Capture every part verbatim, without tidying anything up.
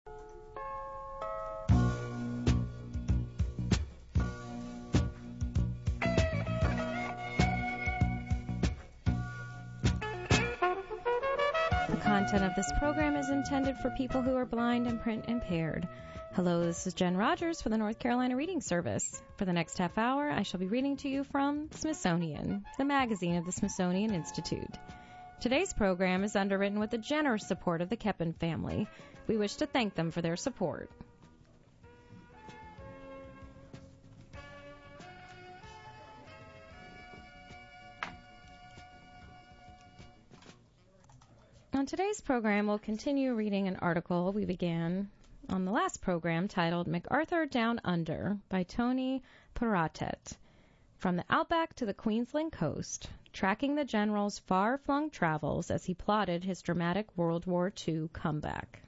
The content of this program is intended for people who are blind and print impaired. Hello, this is Jen Rogers for the North Carolina Reading Service. For the next half hour, I shall be reading to you from Smithsonian, the magazine of the Smithsonian Institute. Today's program is underwritten with the generous support of the Keppen family. We wish to thank them for their support. On today's program, we'll continue reading an article we began on the last program titled MacArthur Down Under by Tony Peratet. From the outback to the Queensland coast, tracking the general's far-flung travels as he plotted his dramatic World War Two comeback.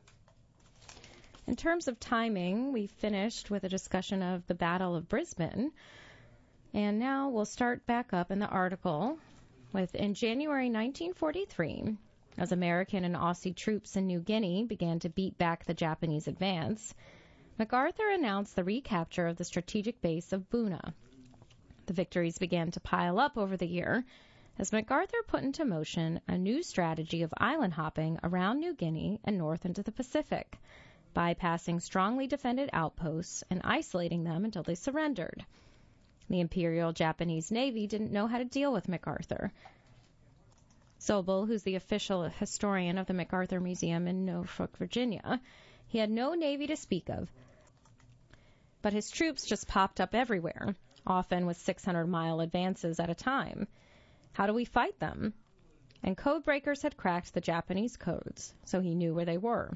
In terms of timing, we finished with a discussion of the Battle of Brisbane, and now we'll start back up in the article with, in January nineteen forty-three, as American and Aussie troops in New Guinea began to beat back the Japanese advance, MacArthur announced the recapture of the strategic base of Buna. The victories began to pile up over the year as MacArthur put into motion a new strategy of island hopping around New Guinea and north into the Pacific, bypassing strongly defended outposts and isolating them until they surrendered. The Imperial Japanese Navy didn't know how to deal with MacArthur. Sobel, who's the official historian of the MacArthur Museum in Norfolk, Virginia, he had no navy to speak of, but his troops just popped up everywhere, often with six hundred mile advances at a time. How do we fight them? And code breakers had cracked the Japanese codes, so he knew where they were.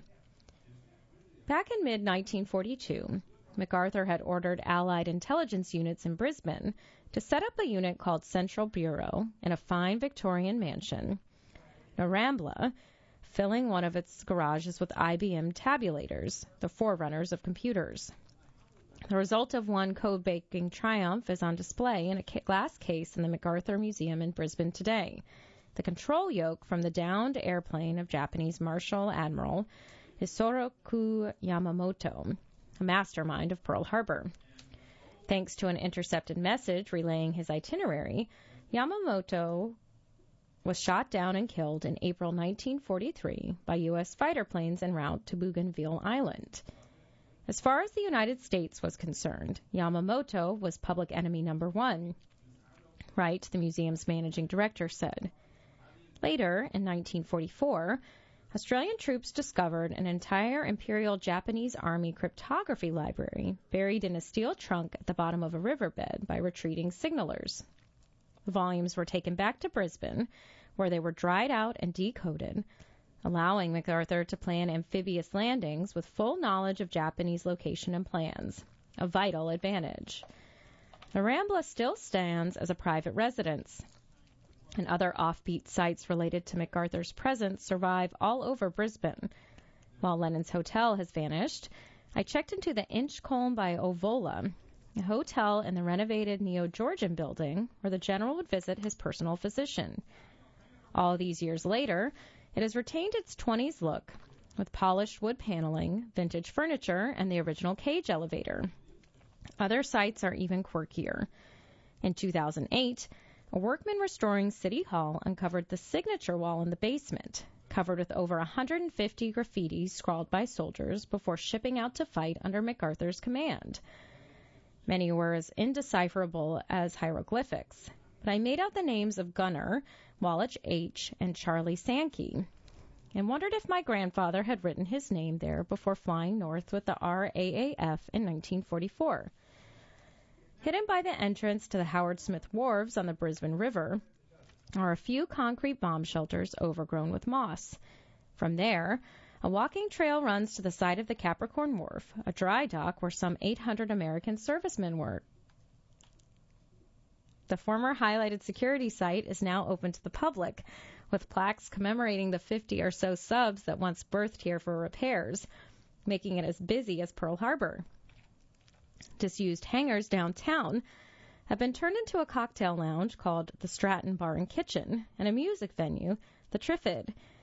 Back in mid nineteen forty-two, MacArthur had ordered Allied intelligence units in Brisbane to set up a unit called Central Bureau in a fine Victorian mansion, Narambla, filling one of its garages with I B M tabulators, the forerunners of computers. The result of one code-breaking triumph is on display in a glass case in the MacArthur Museum in Brisbane today. The control yoke from the downed airplane of Japanese Marshal Admiral Isoroku Yamamoto, a mastermind of Pearl Harbor. Thanks to an intercepted message relaying his itinerary, Yamamoto was shot down and killed in April nineteen forty-three by U S fighter planes en route to Bougainville Island. As far as the United States was concerned, Yamamoto was public enemy number one, Wright, the museum's managing director, said. Later, in nineteen forty-four, Australian troops discovered an entire Imperial Japanese Army cryptography library buried in a steel trunk at the bottom of a riverbed by retreating signalers. The volumes were taken back to Brisbane, where they were dried out and decoded, allowing MacArthur to plan amphibious landings with full knowledge of Japanese location and plans, a vital advantage. Narambla still stands as a private residence, and other offbeat sites related to MacArthur's presence survive all over Brisbane. While Lennon's Hotel has vanished, I checked into the Inchcolm by Ovola, a hotel in the renovated Neo-Georgian building where the general would visit his personal physician. All these years later, it has retained its twenties look, with polished wood paneling, vintage furniture, and the original cage elevator. Other sites are even quirkier. In two thousand eight, a workman restoring City Hall uncovered the signature wall in the basement, covered with over one hundred fifty graffitis scrawled by soldiers before shipping out to fight under MacArthur's command. Many were as indecipherable as hieroglyphics, but I made out the names of Gunner, Wallach H., and Charlie Sankey, and wondered if my grandfather had written his name there before flying north with the R A A F in nineteen forty-four. Hidden by the entrance to the Howard Smith Wharves on the Brisbane River are a few concrete bomb shelters overgrown with moss. From there, a walking trail runs to the side of the Capricorn Wharf, a dry dock where some eight hundred American servicemen work. The former highlighted security site is now open to the public, with plaques commemorating the fifty or so subs that once berthed here for repairs, making it as busy as Pearl Harbor. Disused hangars downtown have been turned into a cocktail lounge called the Stratton Bar and Kitchen and a music venue, the Triffid.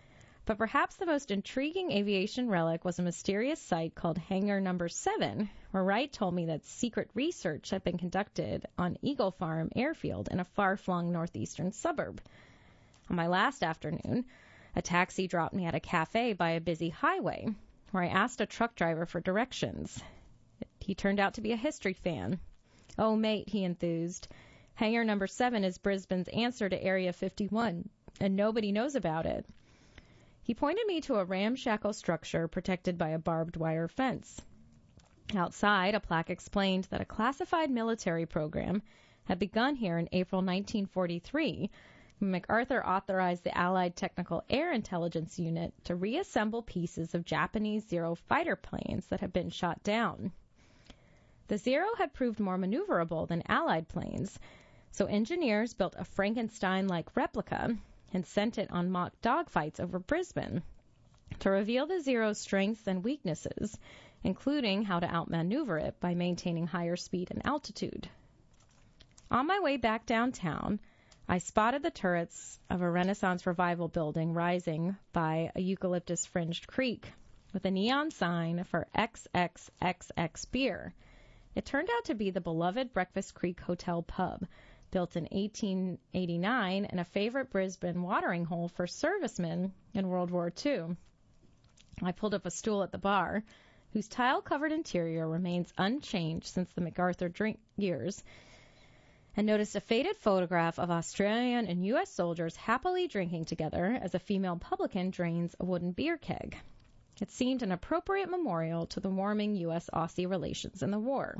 But perhaps the most intriguing aviation relic was a mysterious site called Hangar Number seven, where Wright told me that secret research had been conducted on Eagle Farm Airfield in a far-flung northeastern suburb. On my last afternoon, a taxi dropped me at a cafe by a busy highway, where I asked a truck driver for directions. He turned out to be a history fan. "Oh, mate," he enthused, "Hangar Number seven is Brisbane's answer to Area fifty-one, and nobody knows about it." He pointed me to a ramshackle structure protected by a barbed wire fence. Outside, a plaque explained that a classified military program had begun here in April nineteen forty-three, when MacArthur authorized the Allied Technical Air Intelligence Unit to reassemble pieces of Japanese Zero fighter planes that had been shot down. The Zero had proved more maneuverable than Allied planes, so engineers built a Frankenstein-like replica and sent it on mock dogfights over Brisbane to reveal the Zero's strengths and weaknesses, including how to outmaneuver it by maintaining higher speed and altitude. On my way back downtown, I spotted the turrets of a Renaissance Revival building rising by a eucalyptus-fringed creek with a neon sign for X X X X beer. It turned out to be the beloved Breakfast Creek Hotel Pub, built in eighteen eighty-nine and a favorite Brisbane watering hole for servicemen in World War Two. I pulled up a stool at the bar, whose tile-covered interior remains unchanged since the MacArthur drink years, and noticed a faded photograph of Australian and U S soldiers happily drinking together as a female publican drains a wooden beer keg. It seemed an appropriate memorial to the warming U S Aussie relations in the war.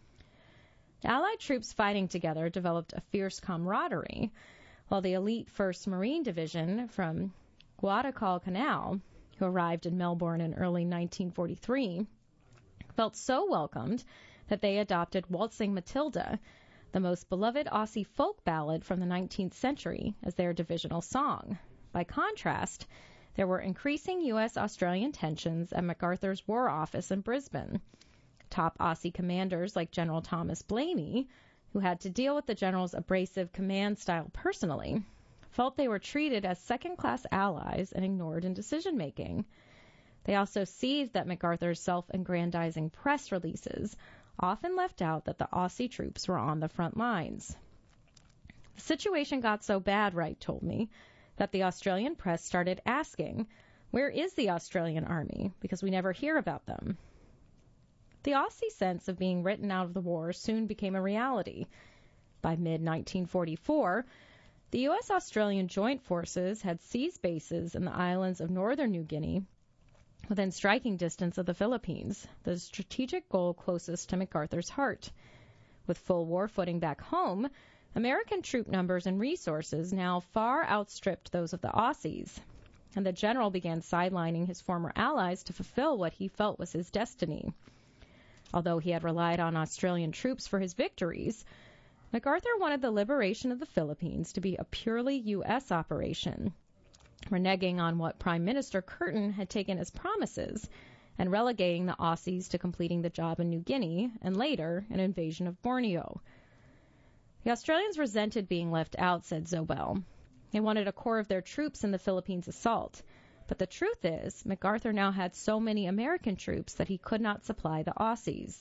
The Allied troops fighting together developed a fierce camaraderie, while the elite first Marine Division from Guadalcanal, who arrived in Melbourne in early nineteen forty-three, felt so welcomed that they adopted Waltzing Matilda, the most beloved Aussie folk ballad from the nineteenth century, as their divisional song. By contrast, there were increasing U S-Australian tensions at MacArthur's War Office in Brisbane. Top Aussie commanders like General Thomas Blamey, who had to deal with the general's abrasive command style personally, felt they were treated as second-class allies and ignored in decision-making. They also seized that MacArthur's self-aggrandizing press releases often left out that the Aussie troops were on the front lines. The situation got so bad, Wright told me, that the Australian press started asking, "Where is the Australian army? Because we never hear about them." The Aussie sense of being written out of the war soon became a reality. By mid nineteen forty-four, the U S-Australian Joint Forces had seized bases in the islands of northern New Guinea, within striking distance of the Philippines, the strategic goal closest to MacArthur's heart. With full war footing back home, American troop numbers and resources now far outstripped those of the Aussies, and the general began sidelining his former allies to fulfill what he felt was his destiny. Although he had relied on Australian troops for his victories, MacArthur wanted the liberation of the Philippines to be a purely U S operation, reneging on what Prime Minister Curtin had taken as promises and relegating the Aussies to completing the job in New Guinea and later an invasion of Borneo. The Australians resented being left out, said Zobel. They wanted a core of their troops in the Philippines assault. But the truth is, MacArthur now had so many American troops that he could not supply the Aussies.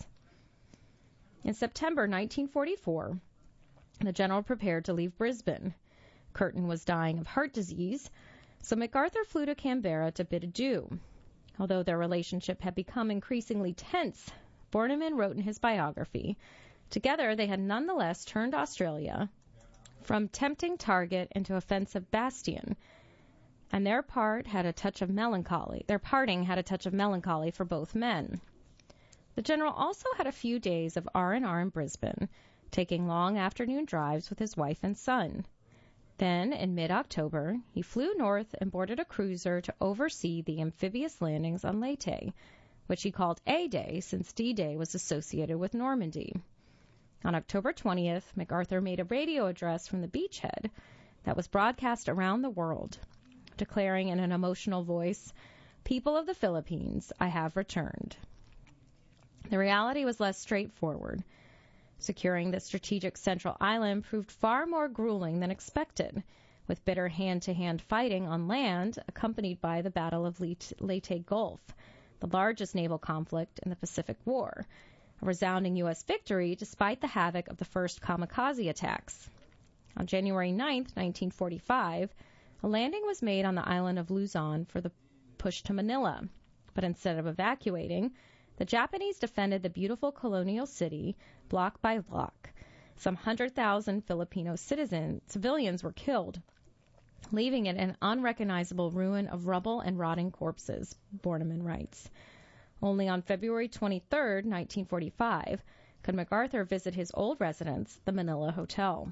In September nineteen forty-four, the general prepared to leave Brisbane. Curtin was dying of heart disease, so MacArthur flew to Canberra to bid adieu. Although their relationship had become increasingly tense, Bornemann wrote in his biography, together they had nonetheless turned Australia from tempting target into offensive bastion, and their part had a touch of melancholy. Their parting had a touch of melancholy for both men. The general also had a few days of R and R in Brisbane, taking long afternoon drives with his wife and son. Then, in mid-October, he flew north and boarded a cruiser to oversee the amphibious landings on Leyte, which he called A-Day since D-Day was associated with Normandy. On October twentieth, MacArthur made a radio address from the beachhead that was broadcast around the world, declaring in an emotional voice, "People of the Philippines, I have returned." The reality was less straightforward. Securing the strategic central island proved far more grueling than expected, with bitter hand-to-hand fighting on land accompanied by the Battle of Leyte Gulf, the largest naval conflict in the Pacific War, a resounding U S victory despite the havoc of the first kamikaze attacks. On January ninth, nineteen forty-five, a landing was made on the island of Luzon for the push to Manila, but instead of evacuating, the Japanese defended the beautiful colonial city block by block. Some one hundred thousand Filipino citizens, civilians were killed, leaving it an unrecognizable ruin of rubble and rotting corpses, Bornemann writes. Only on February twenty-third, nineteen forty-five, could MacArthur visit his old residence, the Manila Hotel.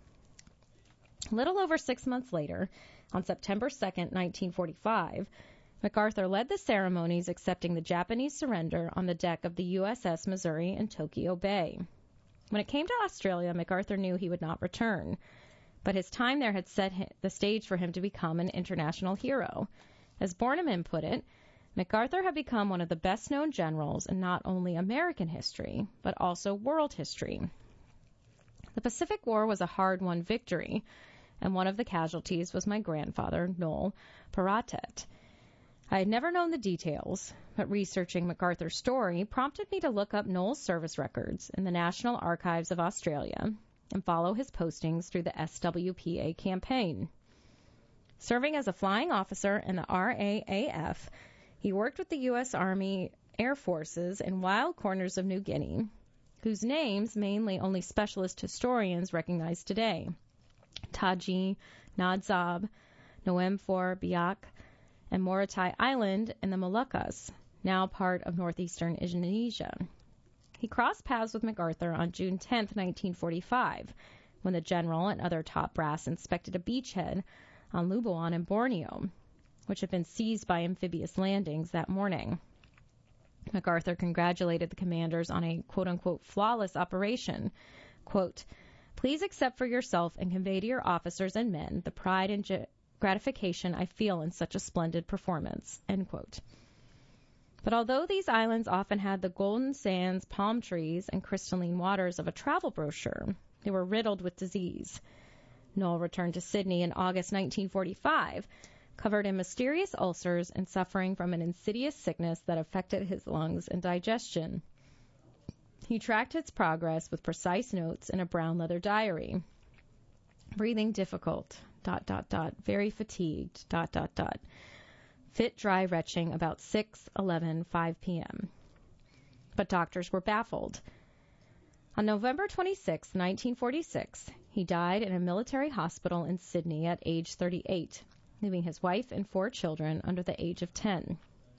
A little over six months later, on September second, nineteen forty-five, MacArthur led the ceremonies accepting the Japanese surrender on the deck of the U S S Missouri in Tokyo Bay. When it came to Australia, MacArthur knew he would not return, but his time there had set the stage for him to become an international hero. As Bornemann put it, MacArthur had become one of the best-known generals in not only American history, but also world history. The Pacific War was a hard-won victory, and one of the casualties was my grandfather, Noel Paratet. I had never known the details, but researching MacArthur's story prompted me to look up Noel's service records in the National Archives of Australia and follow his postings through the S W P A campaign. Serving as a flying officer in the R A A F, he worked with the U S Army Air Forces in wild corners of New Guinea, whose names mainly only specialist historians recognize today: Taji, Nadzab, Noemfor, Biak, and Morotai Island in the Moluccas, now part of northeastern Indonesia. He crossed paths with MacArthur on June tenth, nineteen forty-five, when the general and other top brass inspected a beachhead on Lubuan in Borneo, which had been seized by amphibious landings that morning. MacArthur congratulated the commanders on a quote-unquote flawless operation. Quote, "Please accept for yourself and convey to your officers and men the pride and ge- gratification I feel in such a splendid performance." End quote. But although these islands often had the golden sands, palm trees, and crystalline waters of a travel brochure, they were riddled with disease. Noel returned to Sydney in August nineteen forty-five, covered in mysterious ulcers and suffering from an insidious sickness that affected his lungs and digestion. He tracked its progress with precise notes in a brown leather diary. Breathing difficult, dot, dot, dot, very fatigued, dot, dot, dot. Fit dry retching about six, eleven, five p.m. But doctors were baffled. On November twenty-sixth, nineteen forty-six, he died in a military hospital in Sydney at age thirty-eight, leaving his wife and four children under the age of ten.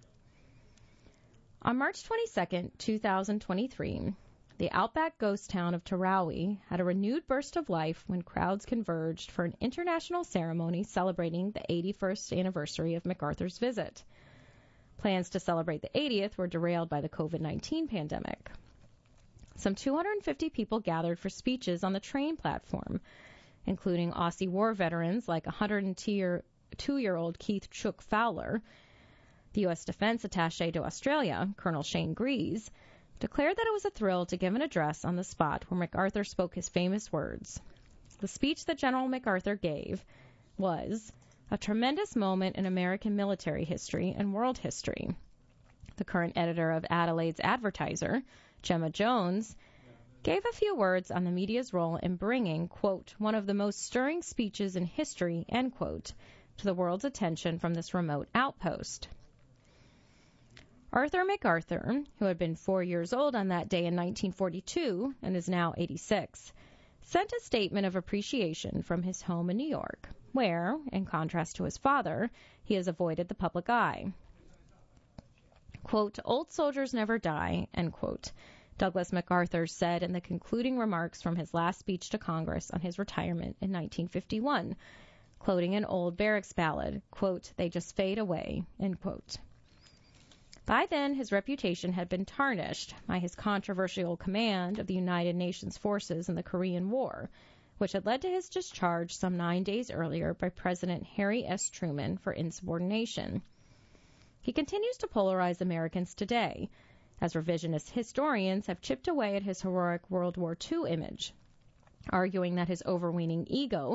On March twenty-second, two thousand twenty-three, the outback ghost town of Tarawi had a renewed burst of life when crowds converged for an international ceremony celebrating the eighty-first anniversary of MacArthur's visit. Plans to celebrate the eightieth were derailed by the covid nineteen pandemic. Some two hundred fifty people gathered for speeches on the train platform, including Aussie war veterans like one hundred two-year-old Keith Chook Fowler. The U S Defense Attaché to Australia, Colonel Shane Greaves, declared that it was a thrill to give an address on the spot where MacArthur spoke his famous words. The speech that General MacArthur gave was a tremendous moment in American military history and world history. The current editor of Adelaide's Advertiser, Gemma Jones, gave a few words on the media's role in bringing, quote, one of the most stirring speeches in history, end quote, to the world's attention from this remote outpost. Arthur MacArthur, who had been four years old on that day in nineteen forty-two and is now eighty-six, sent a statement of appreciation from his home in New York, where, in contrast to his father, he has avoided the public eye. Quote, "Old soldiers never die," end quote, Douglas MacArthur said in the concluding remarks from his last speech to Congress on his retirement in nineteen fifty-one, quoting an old barracks ballad, quote, "They just fade away," end quote. By then, his reputation had been tarnished by his controversial command of the United Nations forces in the Korean War, which had led to his discharge some nine days earlier by President Harry S. Truman for insubordination. He continues to polarize Americans today, as revisionist historians have chipped away at his heroic World War Two image, arguing that his overweening ego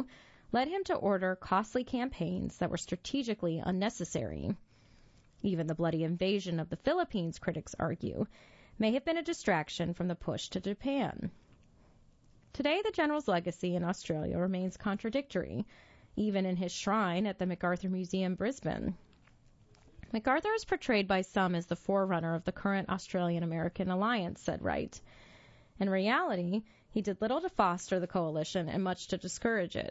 led him to order costly campaigns that were strategically unnecessary. Even the bloody invasion of the Philippines, critics argue, may have been a distraction from the push to Japan. Today, the general's legacy in Australia remains contradictory, even in his shrine at the MacArthur Museum, Brisbane. MacArthur is portrayed by some as the forerunner of the current Australian-American alliance, said Wright. In reality, he did little to foster the coalition and much to discourage it.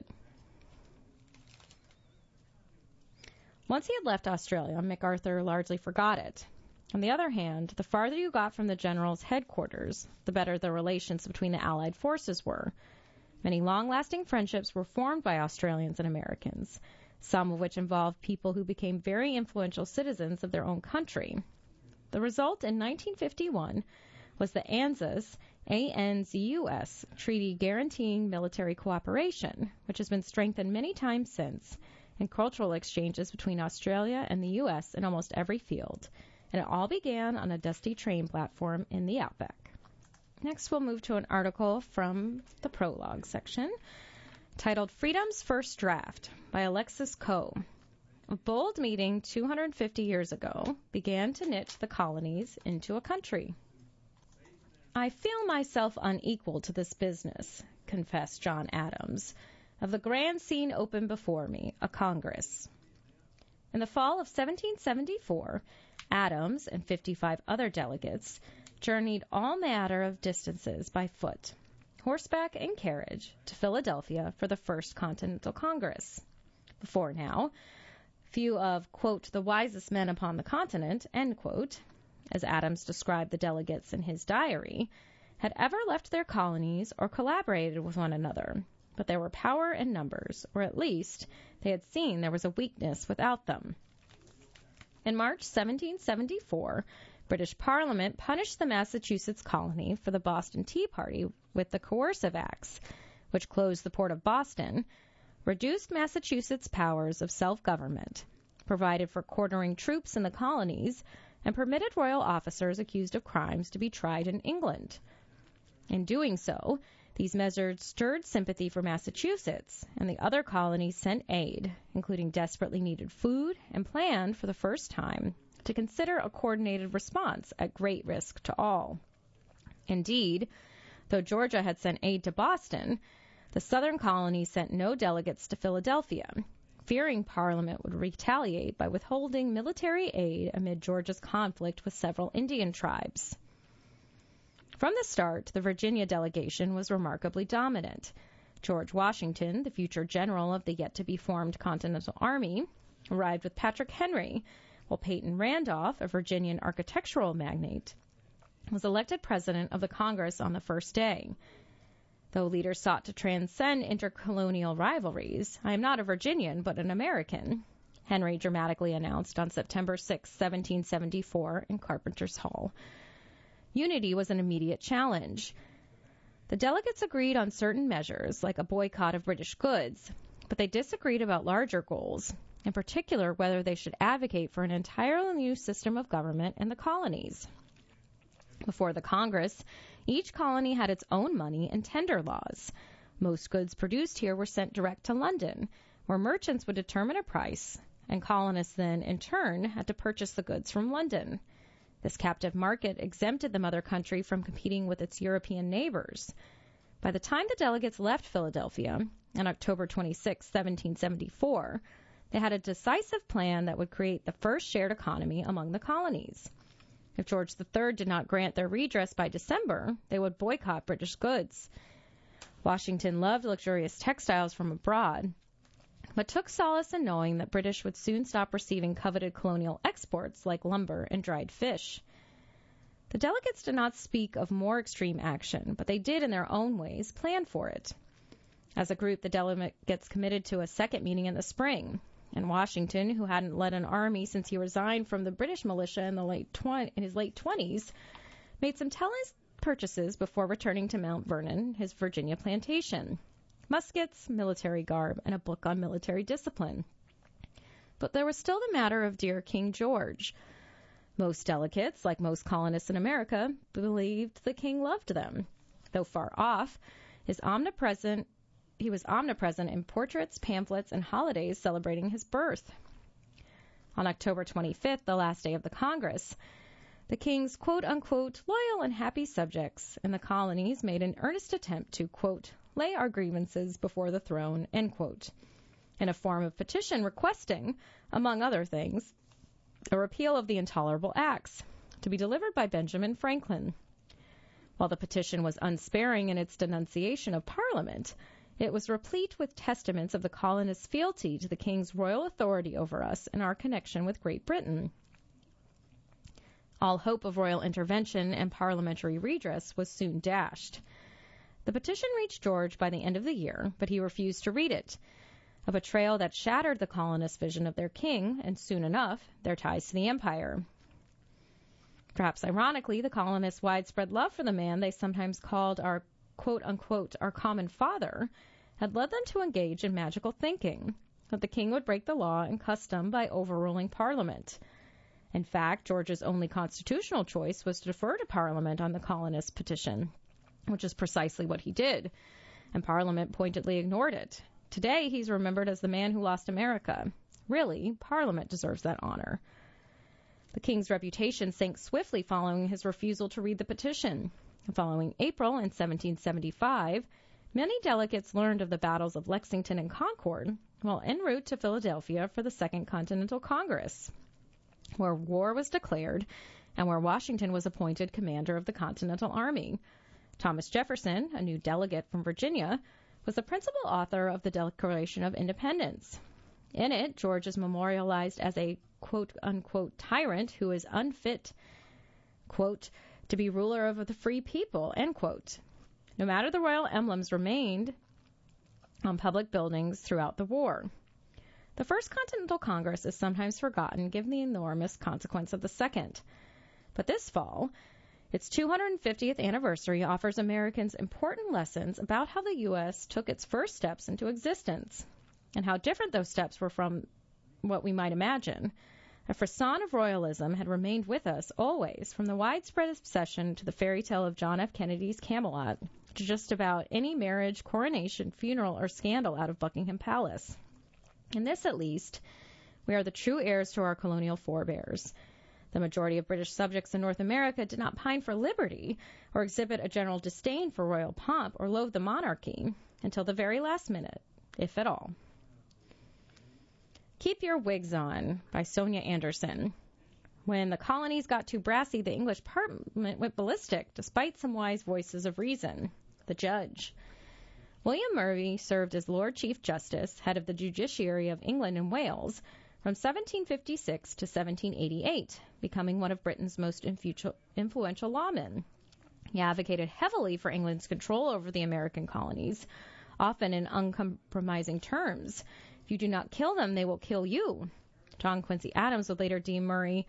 Once he had left Australia, MacArthur largely forgot it. On the other hand, the farther you got from the general's headquarters, the better the relations between the Allied forces were. Many long-lasting friendships were formed by Australians and Americans, some of which involved people who became very influential citizens of their own country. The result in nineteen fifty-one was the ANZUS, A N Z U S, treaty guaranteeing military cooperation, which has been strengthened many times since, and cultural exchanges between Australia and the U S in almost every field. And it all began on a dusty train platform in the outback. Next, we'll move to an article from the prologue section titled Freedom's First Draft by Alexis Coe. A bold meeting two hundred fifty years ago began to knit the colonies into a country. I feel myself unequal to this business, confessed John Adams, of the grand scene open before me, a Congress. In the fall of seventeen seventy-four, Adams and fifty-five other delegates journeyed all manner of distances by foot, horseback and carriage, to Philadelphia for the First Continental Congress. Before now, few of, quote, the wisest men upon the continent, end quote, as Adams described the delegates in his diary, had ever left their colonies or collaborated with one another, but there were power in numbers, or at least they had seen there was a weakness without them. In March seventeen seventy-four, British Parliament punished the Massachusetts colony for the Boston Tea Party with the Coercive Acts, which closed the port of Boston, reduced Massachusetts' powers of self-government, provided for quartering troops in the colonies, and permitted royal officers accused of crimes to be tried in England. In doing so, these measures stirred sympathy for Massachusetts, and the other colonies sent aid, including desperately needed food, and planned, for the first time, to consider a coordinated response at great risk to all. Indeed, though Georgia had sent aid to Boston, the southern colonies sent no delegates to Philadelphia, fearing Parliament would retaliate by withholding military aid amid Georgia's conflict with several Indian tribes. From the start, the Virginia delegation was remarkably dominant. George Washington, the future general of the yet-to-be-formed Continental Army, arrived with Patrick Henry, while Peyton Randolph, a Virginian architectural magnate, was elected president of the Congress on the first day. Though leaders sought to transcend intercolonial rivalries, I am not a Virginian, but an American, Henry dramatically announced on September sixth, seventeen seventy-four, in Carpenter's Hall. Unity was an immediate challenge. The delegates agreed on certain measures, like a boycott of British goods, but they disagreed about larger goals, in particular whether they should advocate for an entirely new system of government in the colonies. Before the Congress, each colony had its own money and tender laws. Most goods produced here were sent direct to London, where merchants would determine a price, and colonists then, in turn, had to purchase the goods from London. This captive market exempted the mother country from competing with its European neighbors. By the time the delegates left Philadelphia, on October twenty-sixth, seventeen seventy-four, they had a decisive plan that would create the first shared economy among the colonies. If George the Third did not grant their redress by December, they would boycott British goods. Washington loved luxurious textiles from abroad, but took solace in knowing that British would soon stop receiving coveted colonial exports like lumber and dried fish. The delegates did not speak of more extreme action, but they did in their own ways plan for it. As a group, the delegates committed to a second meeting in the spring, and Washington, who hadn't led an army since he resigned from the British militia in, the late tw- in his late twenties, made some telling purchases before returning to Mount Vernon, his Virginia plantation. Muskets, military garb, and a book on military discipline. But there was still the matter of dear King George. Most delegates, like most colonists in America, believed the king loved them. Though far off, his omnipresent he was omnipresent in portraits, pamphlets, and holidays celebrating his birth. On October twenty-fifth, the last day of the Congress, the king's quote-unquote loyal and happy subjects in the colonies made an earnest attempt to, quote, lay our grievances before the throne, end quote, in a form of petition requesting, among other things, a repeal of the intolerable acts, to be delivered by Benjamin Franklin. While the petition was unsparing in its denunciation of Parliament, it was replete with testaments of the colonists' fealty to the king's royal authority over us and our connection with Great Britain. All hope of royal intervention and parliamentary redress was soon dashed. The petition reached George by the end of the year, but he refused to read it, a betrayal that shattered the colonists' vision of their king and, soon enough, their ties to the empire. Perhaps ironically, the colonists' widespread love for the man they sometimes called our quote-unquote our common father had led them to engage in magical thinking, that the king would break the law and custom by overruling Parliament. In fact, George's only constitutional choice was to defer to Parliament on the colonists' petition, which is precisely what he did, and Parliament pointedly ignored it. Today, he's remembered as the man who lost America. Really, Parliament deserves that honor. The king's reputation sank swiftly following his refusal to read the petition. The following April in seventeen seventy-five, many delegates learned of the battles of Lexington and Concord while en route to Philadelphia for the Second Continental Congress, where war was declared and where Washington was appointed commander of the Continental Army. Thomas Jefferson, a new delegate from Virginia, was the principal author of the Declaration of Independence. In it, George is memorialized as a quote-unquote tyrant who is unfit, quote, to be ruler of the free people, end quote. No matter the royal emblems remained on public buildings throughout the war. The First Continental Congress is sometimes forgotten given the enormous consequence of the Second. But this fall, its two hundred fiftieth anniversary offers Americans important lessons about how the U S took its first steps into existence, and how different those steps were from what we might imagine. A frisson of royalism had remained with us always, from the widespread obsession to the fairy tale of John F. Kennedy's Camelot, to just about any marriage, coronation, funeral, or scandal out of Buckingham Palace. In this, at least, we are the true heirs to our colonial forebears. The majority of British subjects in North America did not pine for liberty or exhibit a general disdain for royal pomp or loathe the monarchy until the very last minute, if at all. Keep Your Wigs On by Sonia Anderson. When the colonies got too brassy, the English Parliament went ballistic, despite some wise voices of reason. The Judge. William Murray served as Lord Chief Justice, head of the judiciary of England and Wales, from seventeen fifty-six to seventeen eighty-eight, becoming one of Britain's most influential lawmen. He advocated heavily for England's control over the American colonies, often in uncompromising terms. If you do not kill them, they will kill you. John Quincy Adams would later deem Murray,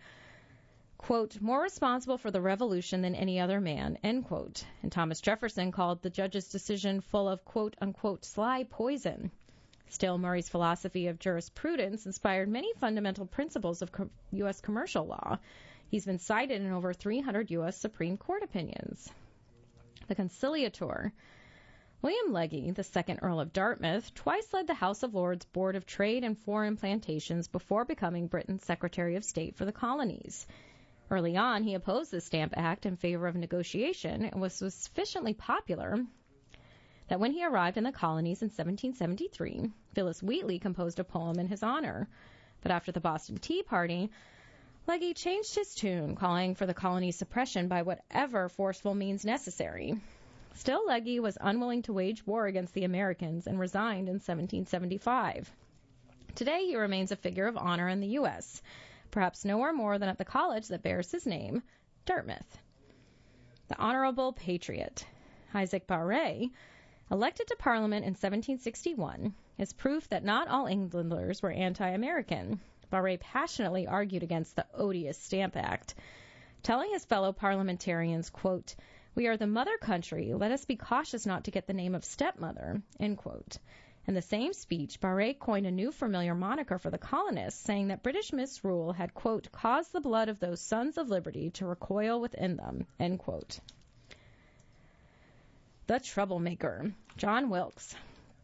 quote, more responsible for the revolution than any other man, end quote. And Thomas Jefferson called the judge's decision full of, quote, unquote, sly poison. Still, Murray's philosophy of jurisprudence inspired many fundamental principles of co- U S commercial law. He's been cited in over three hundred U S Supreme Court opinions. The Conciliator. William Legge, the second Earl of Dartmouth, twice led the House of Lords Board of Trade and Foreign Plantations before becoming Britain's Secretary of State for the colonies. Early on, he opposed the Stamp Act in favor of negotiation and was sufficiently popular that when he arrived in the colonies in seventeen seventy-three, Phyllis Wheatley composed a poem in his honor. But after the Boston Tea Party, Legge changed his tune, calling for the colony's suppression by whatever forceful means necessary. Still, Legge was unwilling to wage war against the Americans and resigned in seventeen seventy-five. Today, he remains a figure of honor in the U S, perhaps nowhere more than at the college that bears his name, Dartmouth. The Honorable Patriot. Isaac Barré, elected to Parliament in seventeen sixty-one, is proof that not all Englanders were anti-American. Barré passionately argued against the odious Stamp Act, telling his fellow parliamentarians, quote, we are the mother country. Let us be cautious not to get the name of stepmother, end quote. In the same speech, Barré coined a new familiar moniker for the colonists, saying that British misrule had, quote, caused the blood of those sons of liberty to recoil within them, end quote. The Troublemaker. John Wilkes.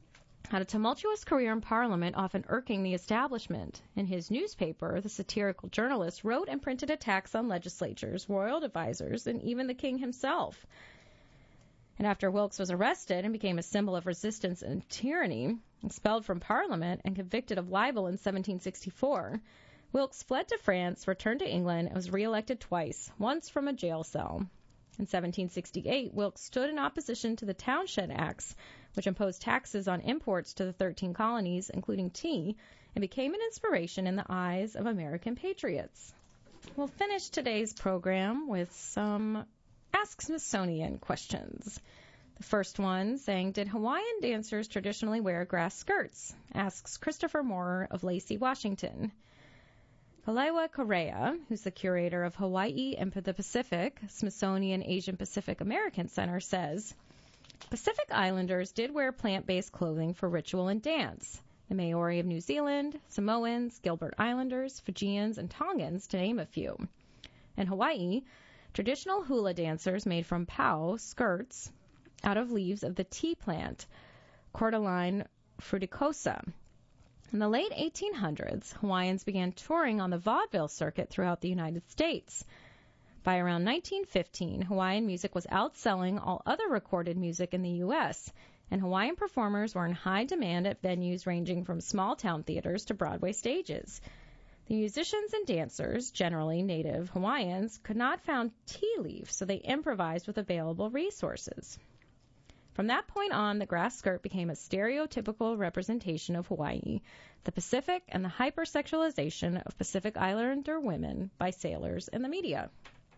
had a tumultuous career in Parliament, often irking the establishment. In his newspaper, the satirical journalist wrote and printed attacks on legislatures, royal advisors, and even the king himself. And after Wilkes was arrested and became a symbol of resistance and tyranny, expelled from Parliament and convicted of libel in seventeen sixty-four, Wilkes fled to France, returned to England, and was re-elected twice, once from a jail cell. In seventeen sixty-eight, Wilkes stood in opposition to the Townshend Acts, which imposed taxes on imports to the thirteen colonies, including tea, and became an inspiration in the eyes of American patriots. We'll finish today's program with some Ask Smithsonian questions. The first one saying, did Hawaiian dancers traditionally wear grass skirts? Asks Christopher Moore of Lacey, Washington. Kalaiwa Correa, who's the curator of Hawaii and the Pacific, Smithsonian Asian Pacific American Center, says, Pacific Islanders did wear plant-based clothing for ritual and dance. The Maori of New Zealand, Samoans, Gilbert Islanders, Fijians, and Tongans, to name a few. In Hawaii, traditional hula dancers made from pau skirts out of leaves of the tea plant, Cordyline fruticosa. In the late eighteen hundreds, Hawaiians began touring on the vaudeville circuit throughout the United States. By around nineteen fifteen, Hawaiian music was outselling all other recorded music in the U S, and Hawaiian performers were in high demand at venues ranging from small-town theaters to Broadway stages. The musicians and dancers, generally native Hawaiians, could not find tea leaves, so they improvised with available resources. From that point on, the grass skirt became a stereotypical representation of Hawaii, the Pacific, and the hypersexualization of Pacific Islander women by sailors and the media.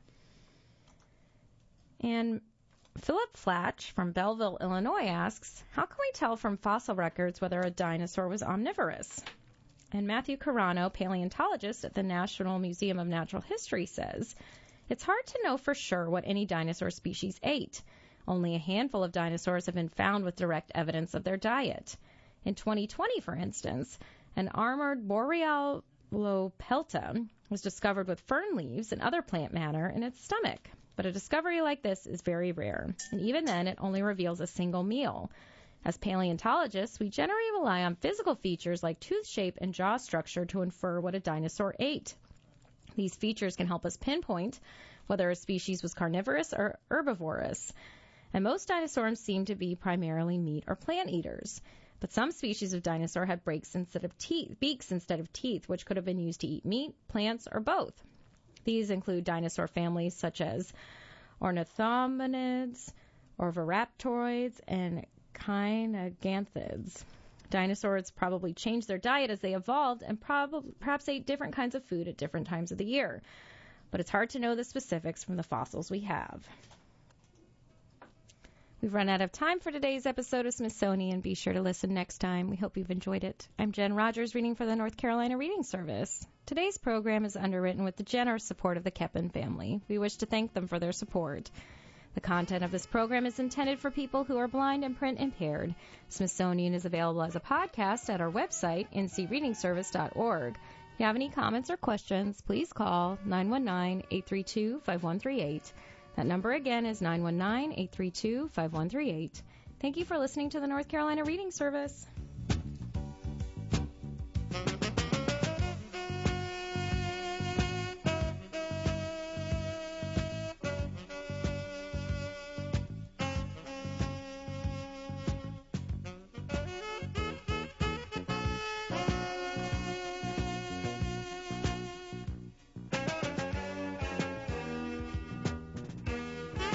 And Philip Flatch from Belleville, Illinois asks, how can we tell from fossil records whether a dinosaur was omnivorous? And Matthew Carano, paleontologist at the National Museum of Natural History, says, it's hard to know for sure what any dinosaur species ate. Only a handful of dinosaurs have been found with direct evidence of their diet. In twenty twenty, for instance, an armored Borealopelta was discovered with fern leaves and other plant matter in its stomach. But a discovery like this is very rare, and even then it only reveals a single meal. As paleontologists, we generally rely on physical features like tooth shape and jaw structure to infer what a dinosaur ate. These features can help us pinpoint whether a species was carnivorous or herbivorous. And most dinosaurs seem to be primarily meat or plant eaters. But some species of dinosaur had breaks instead of teeth, beaks instead of teeth, which could have been used to eat meat, plants, or both. These include dinosaur families such as ornithominids, oviraptoroids, and kynoganthids. Dinosaurs probably changed their diet as they evolved and probably perhaps ate different kinds of food at different times of the year. But it's hard to know the specifics from the fossils we have. We've run out of time for today's episode of Smithsonian. Be sure to listen next time. We hope you've enjoyed it. I'm Jen Rogers, reading for the North Carolina Reading Service. Today's program is underwritten with the generous support of the Keppen family. We wish to thank them for their support. The content of this program is intended for people who are blind and print impaired. Smithsonian is available as a podcast at our website, n c reading service dot org. If you have any comments or questions, please call nine one nine, eight three two, five one three eight. That number again is nine one nine, eight three two, five one three eight. Thank you for listening to the North Carolina Reading Service.